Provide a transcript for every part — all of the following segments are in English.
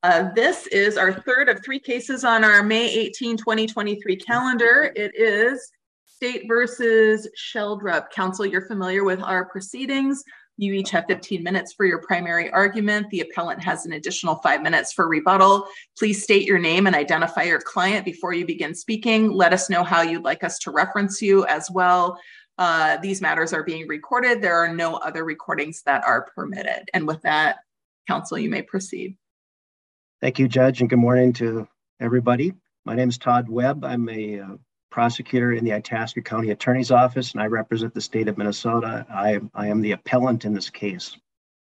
This is our third of three cases on our May 18, 2023 calendar. It is State versus Sheldrup. Counsel, you're familiar with our proceedings. You each have 15 minutes for your primary argument. The appellant has an additional 5 minutes for rebuttal. Please state your name and identify your client before you begin speaking. Let us know how you'd like us to reference you as well. These matters are being recorded. There are no other recordings that are permitted. And with that, counsel, you may proceed. Thank you, Judge, and good morning to everybody. My name is Todd Webb. I'm a prosecutor in the Itasca County Attorney's Office, and I represent the state of Minnesota. I am the appellant in this case.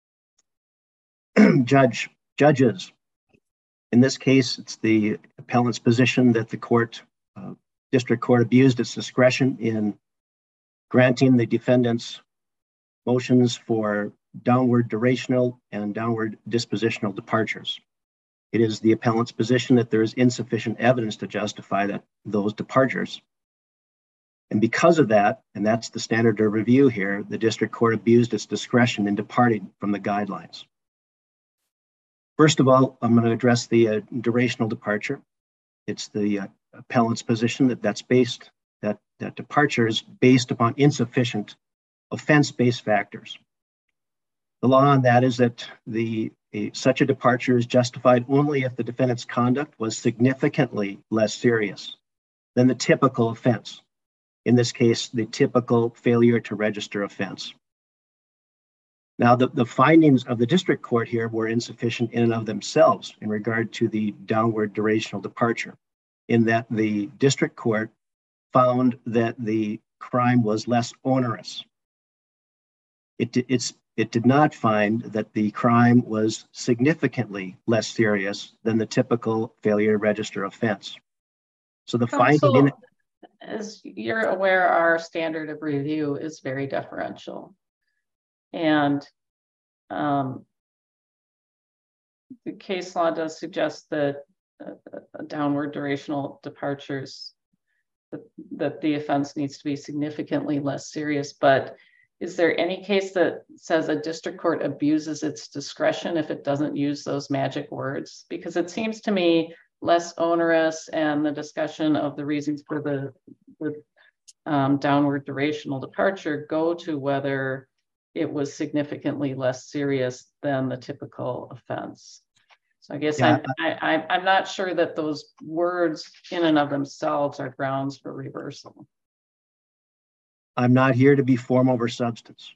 Judges, in this case, it's the appellant's position that the district court abused its discretion in granting the defendant's motions for downward durational and downward dispositional departures. It is the appellant's position that there is insufficient evidence to justify those departures. And because of that, and that's the standard of review here, the district court abused its discretion in departing from the guidelines. First of all, I'm going to address the durational departure. It's the appellant's position that departure is based upon insufficient offense-based factors. The law on that is that such a departure is justified only if the defendant's conduct was significantly less serious than the typical offense. In this case, the typical failure to register offense. Now, the findings of the district court here were insufficient in and of themselves in regard to the downward durational departure, in that the district court found that the crime was less onerous. It did not find that the crime was significantly less serious than the typical failure to register offense. So the finding, as you're aware, our standard of review is very deferential. And the case law does suggest that downward durational departures, that the offense needs to be significantly less serious. But is there any case that says a district court abuses its discretion if it doesn't use those magic words? Because it seems to me less onerous and the discussion of the reasons for the downward durational departure go to whether it was significantly less serious than the typical offense. So I guess I'm not sure that those words in and of themselves are grounds for reversal. I'm not here to be form over substance.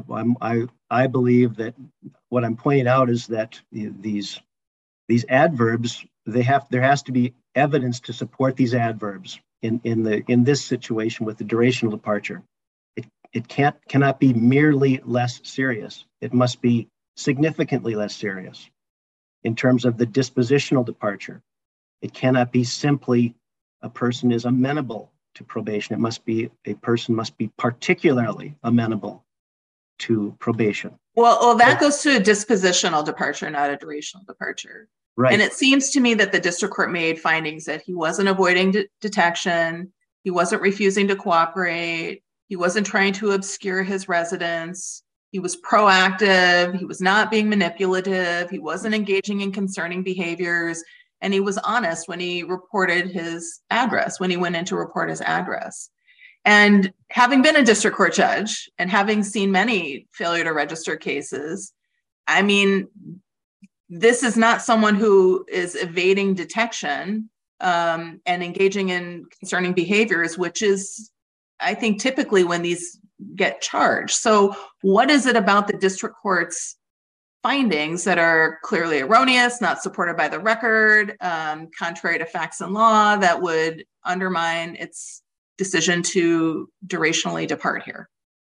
I believe that what I'm pointing out is that these adverbs, there has to be evidence to support these adverbs in this situation with the durational departure. It cannot be merely less serious. It must be significantly less serious. In terms of the dispositional departure, it cannot be simply a person is amenable to probation. A person must be particularly amenable to probation. Well, that goes to a dispositional departure, not a durational departure. Right. And it seems to me that the district court made findings that he wasn't avoiding detection, he wasn't refusing to cooperate, he wasn't trying to obscure his residence, he was proactive, he was not being manipulative, he wasn't engaging in concerning behaviors, and he was honest when he reported his address, when he went in to report his address. And having been a district court judge and having seen many failure to register cases, I mean, this is not someone who is evading detection and engaging in concerning behaviors, which is, I think, typically when these get charged. So what is it about the district court's findings that are clearly erroneous, not supported by the record, contrary to facts and law, that would undermine its decision to durationally depart here?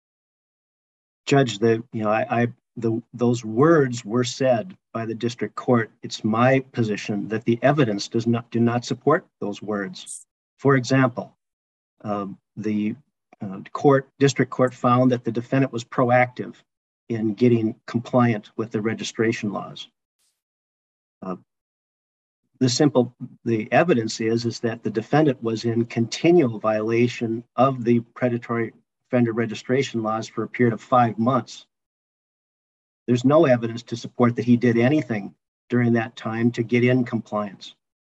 Judge, those words were said by the district court. It's my position that the evidence do not support those words. For example, the district court found that the defendant was proactive in getting compliant with the registration laws. The evidence is that the defendant was in continual violation of the predatory offender registration laws for a period of 5 months. There's no evidence to support that he did anything during that time to get in compliance.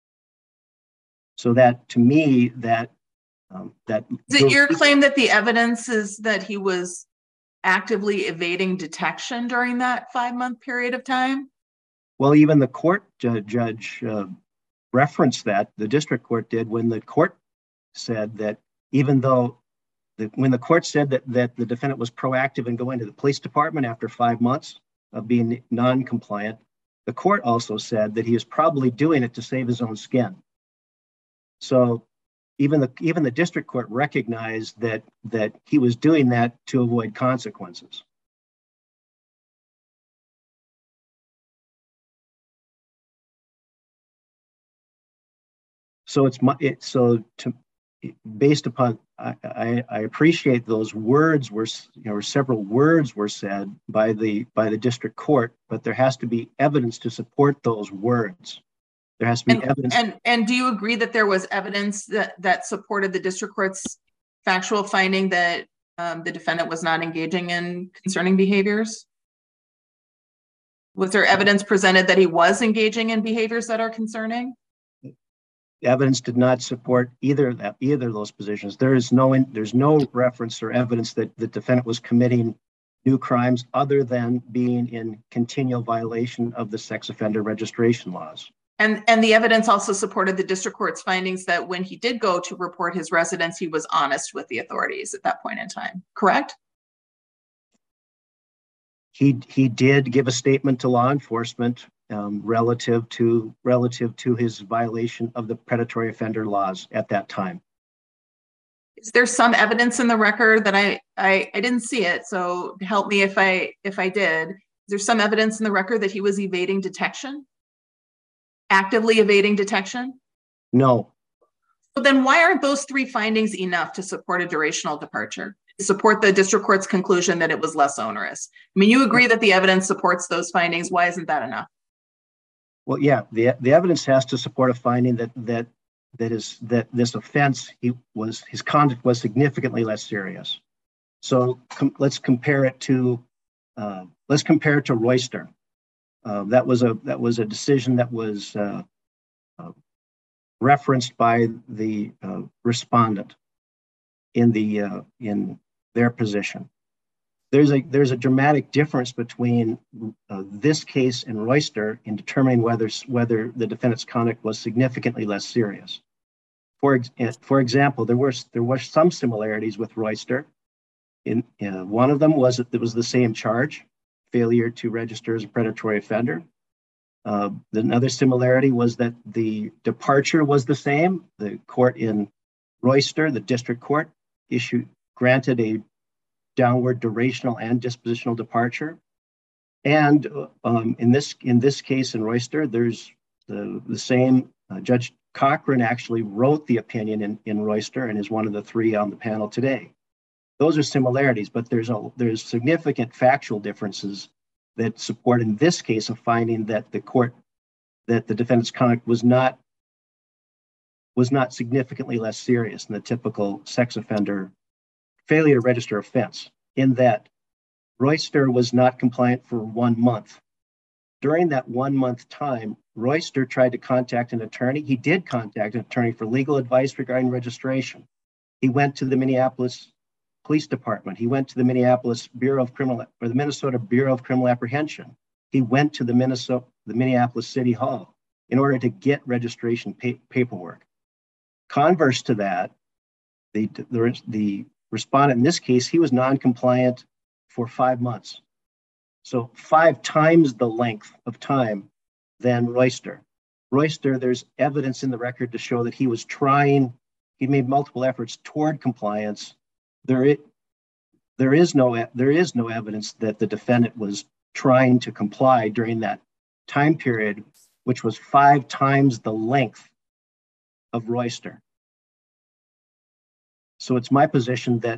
So that, to me, that is it your claim that the evidence is that he was actively evading detection during that 5-month period of time? Well, even the court judge referenced that, the district court did, when the court said that even though, when the court said that the defendant was proactive in going to the police department after 5 months of being non-compliant, the court also said that he was probably doing it to save his own skin. So even the district court recognized that he was doing that to avoid consequences. So based upon, I appreciate those words were, several words were said by the district court, but there has to be evidence to support those words. There has to be evidence. And do you agree that there was evidence that supported the district court's factual finding that the defendant was not engaging in concerning behaviors? Was there evidence presented that he was engaging in behaviors that are concerning? The evidence did not support either of those positions. There's no reference or evidence that the defendant was committing new crimes other than being in continual violation of the sex offender registration laws. And the evidence also supported the district court's findings that when he did go to report his residence, he was honest with the authorities at that point in time, correct? He did give a statement to law enforcement relative to his violation of the predatory offender laws at that time. Is there some evidence in the record that I didn't see it, so help me if I did. Is there some evidence in the record that he was evading detection? Actively evading detection? No. So then why aren't those 3 findings enough to support a durational departure? To support the district court's conclusion that it was less onerous? I mean, you agree that the evidence supports those findings. Why isn't that enough? Well, yeah, the evidence has to support a finding that this offense, his conduct was significantly less serious. So let's compare it to Royster. That was a decision that was referenced by the respondent in their position. There's a dramatic difference between this case and Royster in determining whether the defendant's conduct was significantly less serious. For example, there were some similarities with Royster. One of them was that it was the same charge, failure to register as a predatory offender. Another similarity was that the departure was the same. The court in Royster, the district court, granted a downward durational and dispositional departure. And in this case in Royster, there's the same. Judge Cochran actually wrote the opinion in Royster and is one of the 3 on the panel today. Those are similarities, but there's significant factual differences that support in this case a finding that the defendant's conduct was not significantly less serious than the typical sex offender failure to register offense, in that Royster was not compliant for 1 month. During that 1 month time, Royster tried to contact an attorney. He did contact an attorney for legal advice regarding registration. He went to the Minneapolis Police Department. He went to the Minnesota Bureau of Criminal Apprehension. He went to the Minneapolis City Hall in order to get registration paperwork. Converse to that, the respondent in this case, he was non-compliant for 5 months. So 5 times the length of time than Royster. Royster, there's evidence in the record to show that he made multiple efforts toward compliance. There is no evidence that the defendant was trying to comply during that time period, which was 5 times the length of Royster. So it's my position that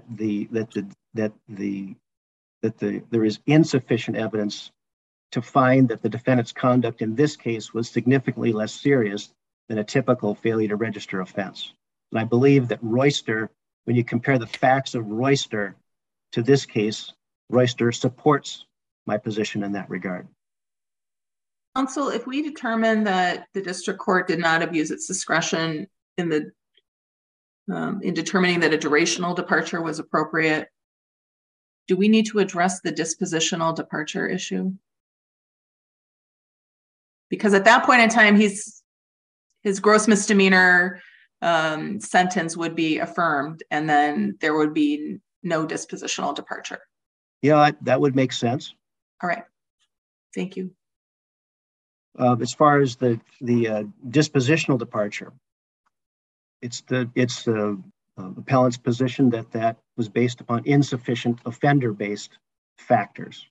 there is insufficient evidence to find that the defendant's conduct in this case was significantly less serious than a typical failure to register offense. And I believe that Royster, when you compare the facts of Royster to this case, Royster supports my position in that regard. Counsel, if we determine that the district court did not abuse its discretion in determining that a durational departure was appropriate, do we need to address the dispositional departure issue? Because at that point in time, his gross misdemeanor sentence would be affirmed, and then there would be no dispositional departure. Yeah, that would make sense. All right. Thank you. As far as the dispositional departure, it's the appellant's position that was based upon insufficient offender-based factors.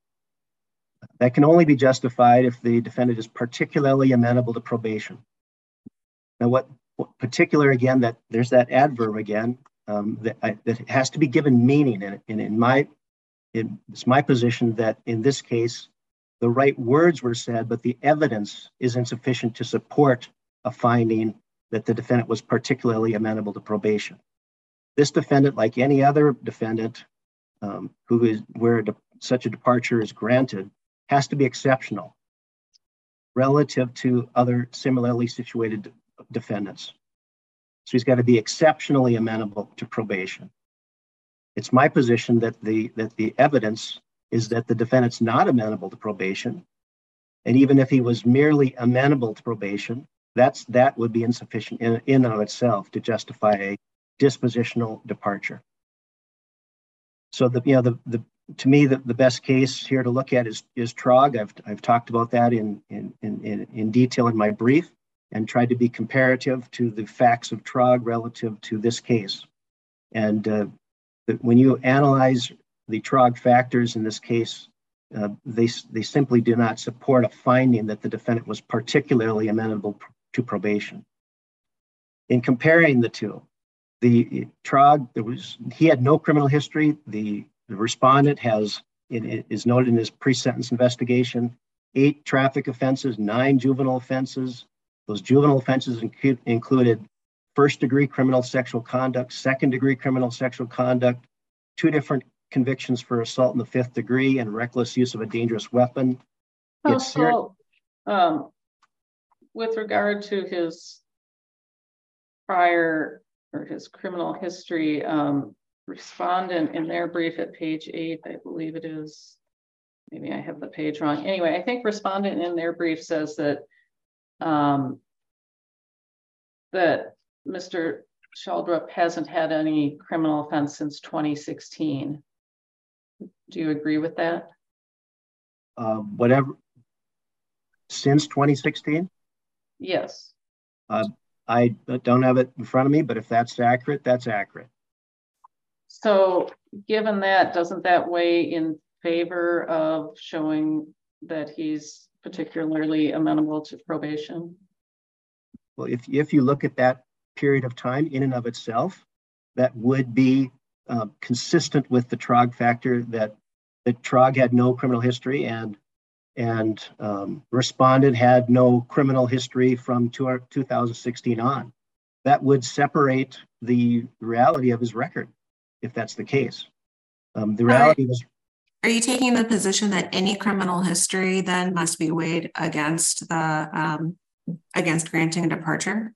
That can only be justified if the defendant is particularly amenable to probation. Now, what particular, again, that there's that adverb again, that has to be given meaning. And it's my position that in this case, the right words were said, but the evidence is insufficient to support a finding that the defendant was particularly amenable to probation. This defendant, like any other defendant where such a departure is granted, has to be exceptional relative to other similarly situated defendants. So he's got to be exceptionally amenable to probation. It's my position that the evidence is that the defendant's not amenable to probation. And even if he was merely amenable to probation, that would be insufficient in and of itself to justify a dispositional departure. So to me, the best case here to look at is Trog. I've talked about that in detail in my brief and tried to be comparative to the facts of Trog relative to this case. And when you analyze the Trog factors in this case, they simply do not support a finding that the defendant was particularly amenable to probation. In comparing the two, the Trog, he had no criminal history. The respondent is noted in his pre-sentence investigation, 8 traffic offenses, 9 juvenile offenses. Those juvenile offenses included first-degree criminal sexual conduct, second-degree criminal sexual conduct, 2 different convictions for assault in the 5th degree and reckless use of a dangerous weapon. With regard to his prior or his criminal history, respondent in their brief at page 8, I believe it is, maybe I have the page wrong. Anyway, I think respondent in their brief says that that Mr. Sheldrup hasn't had any criminal offense since 2016. Do you agree with that? Since 2016? Yes. I don't have it in front of me, but if that's accurate, that's accurate. So given that, doesn't that weigh in favor of showing that he's particularly amenable to probation? Well, if you look at that period of time in and of itself, that would be consistent with the Trog factor that Trog had no criminal history and respondent had no criminal history from 2016 on. That would separate the reality of his record, if that's the case. The reality was. Are you taking the position that any criminal history then must be weighed against against granting a departure?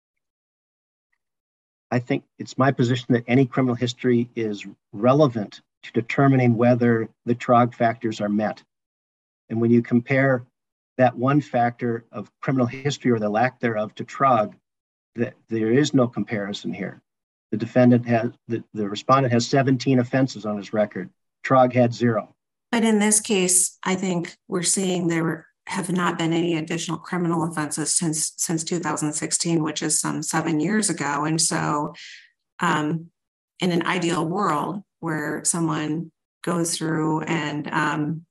I think it's my position that any criminal history is relevant to determining whether the Trog factors are met. And when you compare that one factor of criminal history or the lack thereof to Trog, that there is no comparison here. The defendant the respondent has 17 offenses on his record. Trog had 0. But in this case, I think we're seeing there have not been any additional criminal offenses since 2016, which is some 7 years ago. And so in an ideal world where someone goes through and,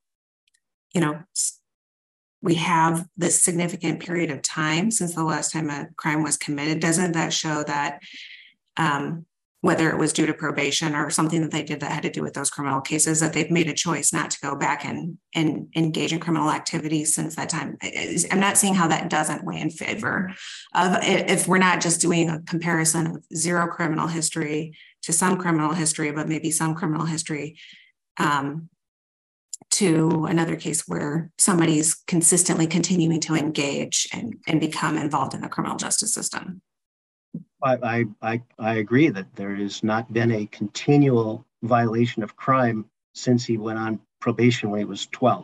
we have this significant period of time since the last time a crime was committed, doesn't that show that whether it was due to probation or something that they did that had to do with those criminal cases, that they've made a choice not to go back and engage in criminal activities since that time? I'm not seeing how that doesn't weigh in favor of, if we're not just doing a comparison of 0 criminal history to some criminal history, but maybe some criminal history to another case where somebody's consistently continuing to engage and become involved in the criminal justice system. I agree that there has not been a continual violation of crime since he went on probation when he was 12.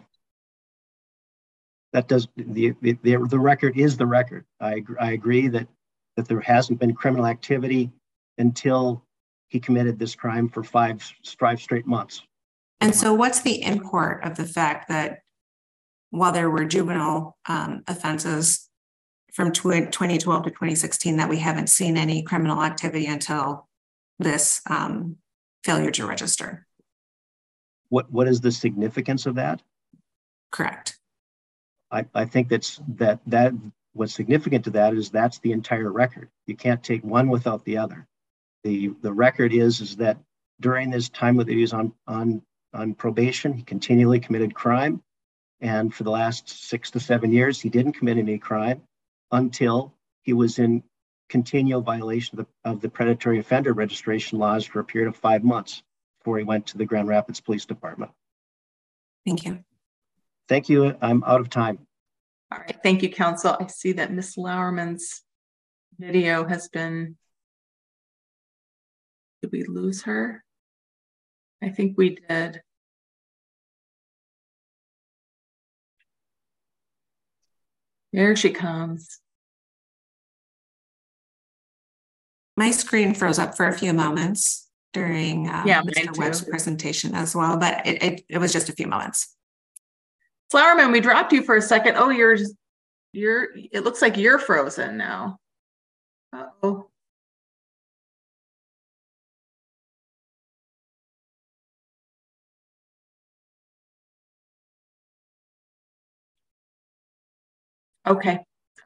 That does the record is the record. I agree that there hasn't been criminal activity until he committed this crime for five straight months. And so what's the import of the fact that while there were juvenile offenses from 2012 to 2016, that we haven't seen any criminal activity until this failure to register? What is the significance of that? Correct. I think that what's significant to that is that's the entire record. You can't take one without the other. The record is that during this time that he was on probation, he continually committed crime. And for the last 6 to 7 years, he didn't commit any crime until he was in continual violation of the predatory offender registration laws for a period of 5 months before he went to the Grand Rapids Police Department. Thank you. Thank you. I'm out of time. All right. Thank you, counsel. I see that Ms. Lauerman's video has been. Did we lose her? I think we did. There she comes. My screen froze up for a few moments during Mr. Webb's presentation as well, but it was just a few moments. Lauerman, we dropped you for a second. Oh, it looks like you're frozen now. Uh-oh. Okay.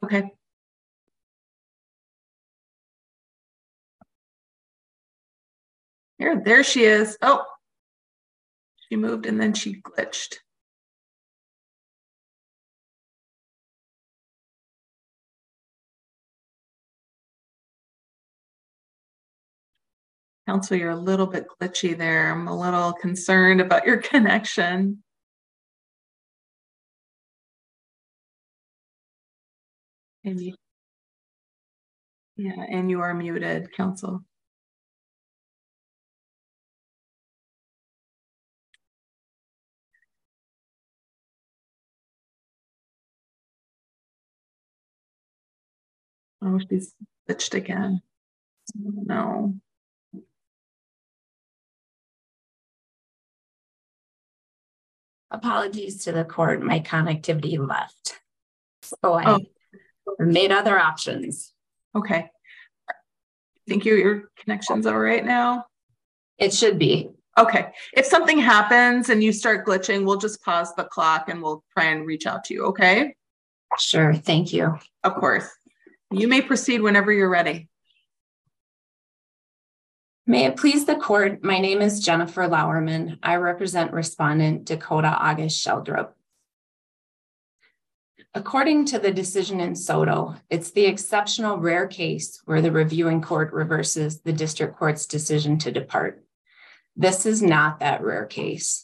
There she is. Oh, she moved and then she glitched. Counsel, you're a little bit glitchy there. I'm a little concerned about your connection. And you are muted, counsel. Oh, she's glitched again. No. Apologies to the court, my connectivity left. So I made other options. Okay. Think your connection's all right now? It should be. Okay. If something happens and you start glitching, we'll just pause the clock and we'll try and reach out to you, okay? Sure, thank you. Of course. You may proceed whenever you're ready. May it please the court, my name is Jennifer Lauerman. I represent respondent Dakota August Sheldrup. According to the decision in Soto, it's the exceptional rare case where the reviewing court reverses the district court's decision to depart. This is not that rare case.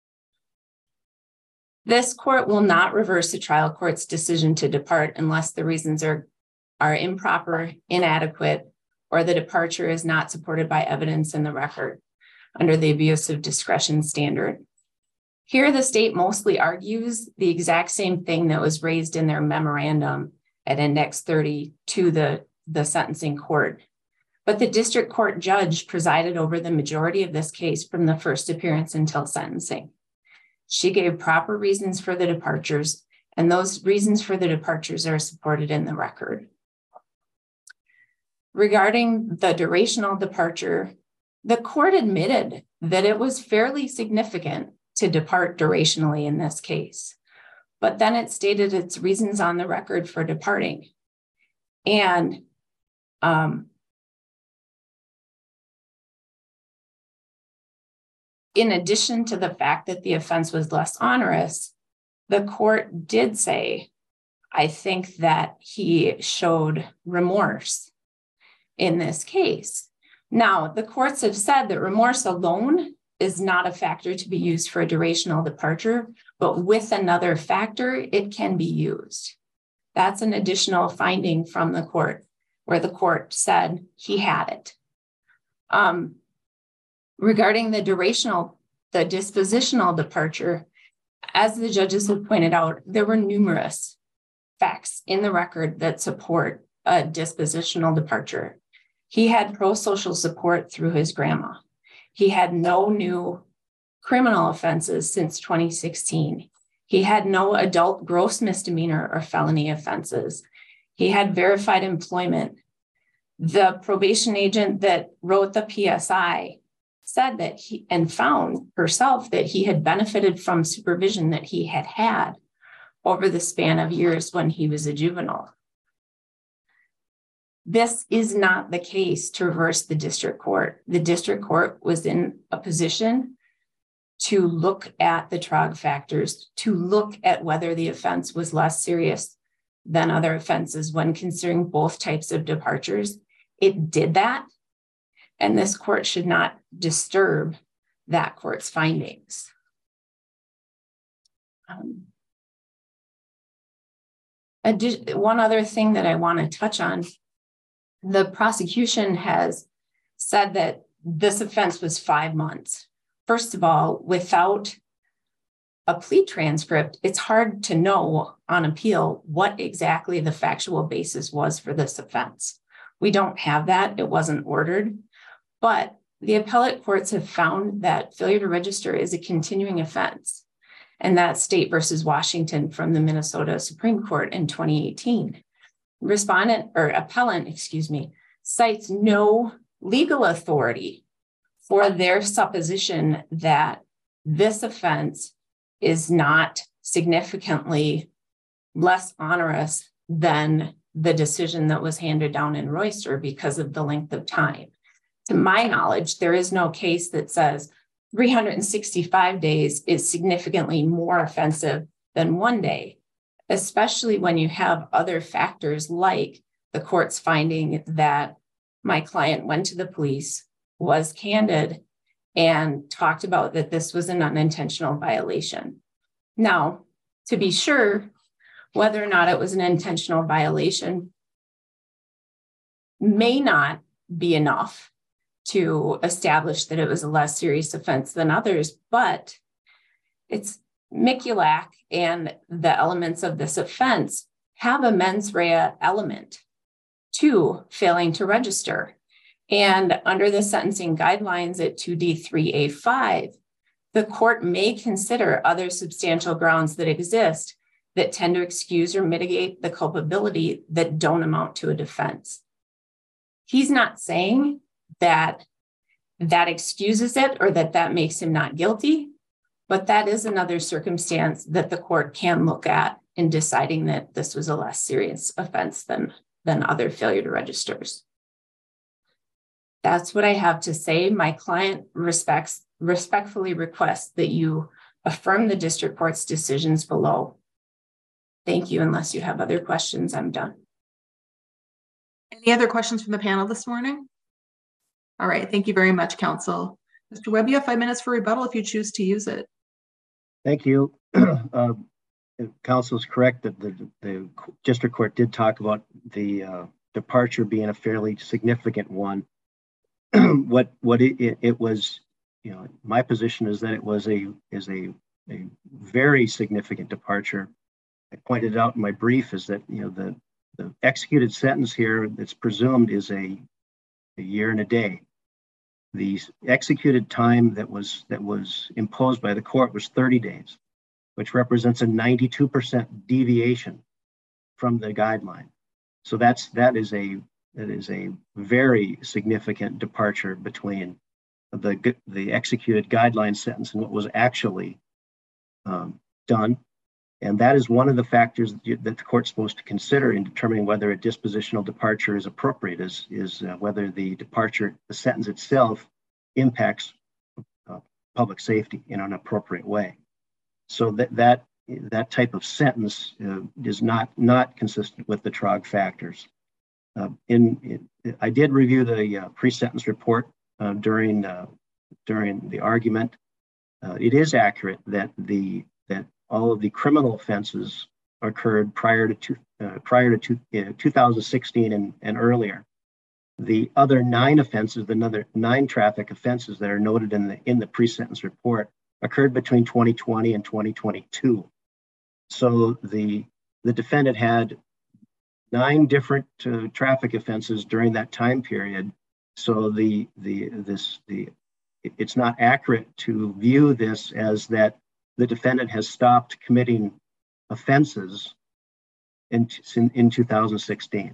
This court will not reverse the trial court's decision to depart unless the reasons are improper, inadequate, or the departure is not supported by evidence in the record under the abuse of discretion standard. Here, the state mostly argues the exact same thing that was raised in their memorandum at Index 30 to the sentencing court. But the district court judge presided over the majority of this case from the first appearance until sentencing. She gave proper reasons for the departures, and those reasons for the departures are supported in the record. Regarding the durational departure, the court admitted that it was fairly significant to depart durationally in this case, but then it stated its reasons on the record for departing. And in addition to the fact that the offense was less onerous, the court did say, I think that he showed remorse in this case. Now, the courts have said that remorse alone is not a factor to be used for a durational departure, but with another factor, it can be used. That's an additional finding from the court, where the court said he had it. Regarding the dispositional departure, as the judges have pointed out, there were numerous facts in the record that support a dispositional departure. He had pro-social support through his grandma. He had no new criminal offenses since 2016. He had no adult gross misdemeanor or felony offenses. He had verified employment. The probation agent that wrote the PSI said that and found herself that he had benefited from supervision that he had had over the span of years when he was a juvenile. This is not the case to reverse the district court. The district court was in a position to look at the TROG factors, to look at whether the offense was less serious than other offenses when considering both types of departures. It did that, and this court should not disturb that court's findings. One other thing that I want to touch on, the prosecution has said that this offense was 5 months. First of all, without a plea transcript, it's hard to know on appeal what exactly the factual basis was for this offense. We don't have that. It wasn't ordered. But the appellate courts have found that failure to register is a continuing offense. And that's State versus Washington from the Minnesota Supreme Court in 2018. Appellant, cites no legal authority for their supposition that this offense is not significantly less onerous than the decision that was handed down in Royster because of the length of time. To my knowledge, there is no case that says 365 days is significantly more offensive than 1 day, especially when you have other factors like the court's finding that my client went to the police, was candid, and talked about that this was an unintentional violation. Now, to be sure, whether or not it was an intentional violation may not be enough to establish that it was a less serious offense than others, but it's Mikulak and the elements of this offense have a mens rea element to failing to register. And under the sentencing guidelines at 2D3A5, the court may consider other substantial grounds that exist that tend to excuse or mitigate the culpability that don't amount to a defense. He's not saying that that excuses it or that makes him not guilty, but that is another circumstance that the court can look at in deciding that this was a less serious offense than other failure to registers. That's what I have to say. My client respectfully requests that you affirm the district court's decisions below. Thank you. Unless you have other questions, I'm done. Any other questions from the panel this morning? All right. Thank you very much, counsel. Mr. Webb, you have 5 minutes for rebuttal if you choose to use it. Thank you. Counsel is correct that the district court did talk about the departure being a fairly significant one. What it was, my position is that it was a very significant departure. I pointed out in my brief is that the executed sentence here that's presumed is a year and a day. The executed time that was imposed by the court was 30 days, which represents a 92% deviation from the guideline. So that is a very significant departure between the executed guideline sentence and what was actually done. And that is one of the factors that the court's supposed to consider in determining whether a dispositional departure is appropriate, is whether the sentence itself impacts public safety in an appropriate way. So that type of sentence is not consistent with the TROG factors. I did review the pre-sentence report during during the argument. It is accurate that all of the criminal offenses occurred prior to 2016 and earlier. The other 9 offenses, the 9 traffic offenses that are noted in the pre-sentence report, occurred between 2020 and 2022. So the defendant had 9 different traffic offenses during that time period. So it's not accurate to view this as that the defendant has stopped committing offenses in 2016.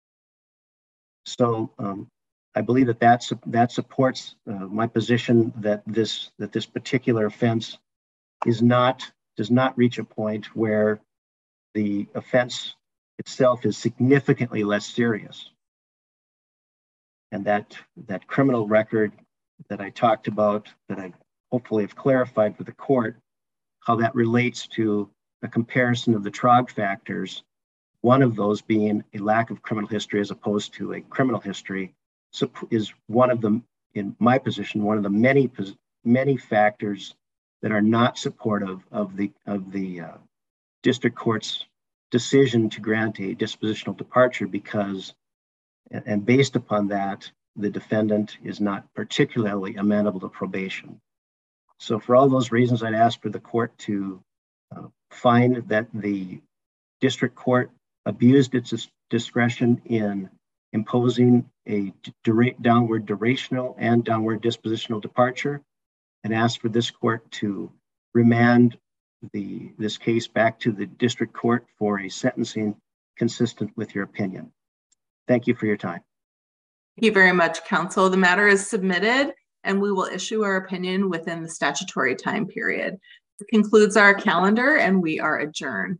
So I believe that supports my position that this particular offense does not reach a point where the offense itself is significantly less serious, and that criminal record that I talked about, that I hopefully have clarified for the court, how that relates to a comparison of the Trog factors, one of those being a lack of criminal history as opposed to a criminal history, is one of them, in my position, one of the many factors that are not supportive of the district court's decision to grant a dispositional departure, because, and based upon that, the defendant is not particularly amenable to probation. So for all those reasons, I'd ask for the court to find that the district court abused its discretion in imposing a downward durational and downward dispositional departure, and ask for this court to remand this case back to the district court for a sentencing consistent with your opinion. Thank you for your time. Thank you very much, counsel. The matter is submitted, and we will issue our opinion within the statutory time period. It concludes our calendar, and we are adjourned.